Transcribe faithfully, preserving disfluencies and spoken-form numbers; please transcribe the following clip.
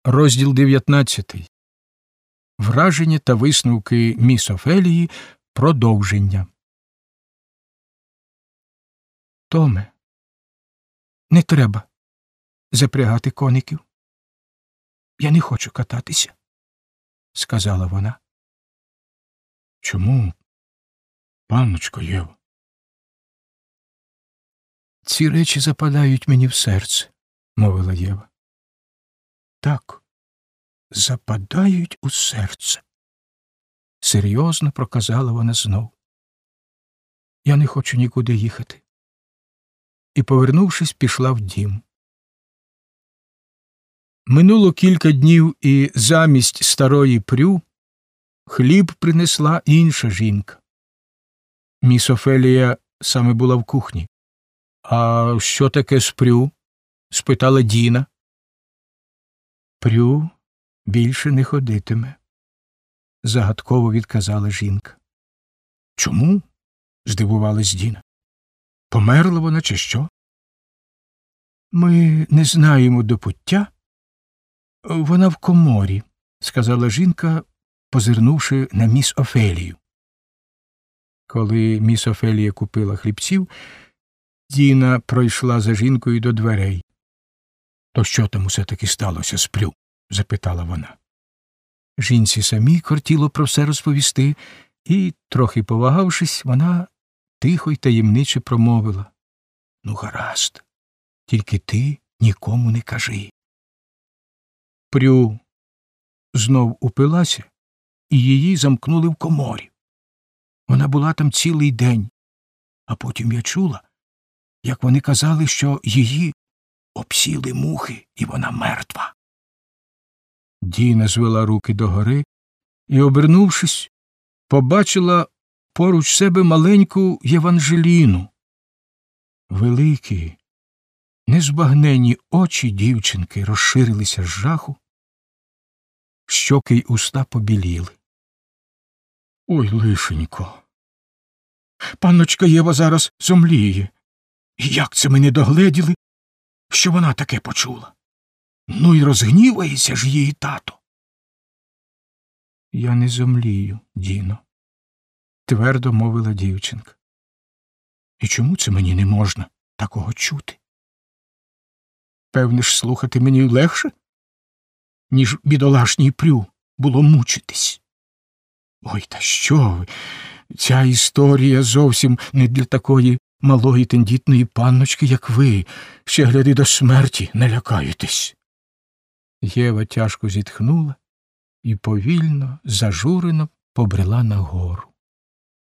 Розділ дев'ятнадцятий. Враження та висновки міс Офелії. Продовження. Томе, не треба запрягати коників. Я не хочу кататися, сказала вона. Чому, панночко Єво? Ці речі западають мені в серце, мовила Єва. Так, западають у серце, серйозно проказала вона знов. Я не хочу нікуди їхати. І, повернувшись, пішла в дім. Минуло кілька днів, і замість старої Прю хліб принесла інша жінка. Міс Офелія саме була в кухні. «А що таке з Прю?» – спитала Діна. «Прю більше не ходитиме», – загадково відказала жінка. «Чому?» – здивувалась Діна. «Померла вона чи що?» «Ми не знаємо до пуття. Вона в коморі», – сказала жінка, позирнувши на міс Офелію. Коли міс Офелія купила хлібців, Діна пройшла за жінкою до дверей. «То що там усе-таки сталося з Прю?» – запитала вона. Жінці самій кортіло про все розповісти, і, трохи повагавшись, вона тихо й таємниче промовила. «Ну, гаразд, тільки ти нікому не кажи». Прю знов упилася, і її замкнули в коморі. Вона була там цілий день, а потім я чула, як вони казали, що її обсіли мухи, і вона мертва. Діна звела руки догори і, обернувшись, побачила поруч себе маленьку Єванжеліну. Великі, незбагненні очі дівчинки розширилися з жаху, щоки й уста побіліли. «Ой, лишенько, панночка Єва зараз зомліє. Як це ми не догледіли, що вона таке почула? Ну й розгнівається ж її тато». «Я не зомлію, Діно», – твердо мовила дівчинка. «І чому це мені не можна такого чути? Певне ж, слухати мені легше, ніж бідолашній Прю було мучитись. Ой, та що ви, ця історія зовсім не для такої малої тендітної панночки, як ви, ще гляди до смерті не лякаєтесь». Єва тяжко зітхнула і повільно, зажурено побрела нагору.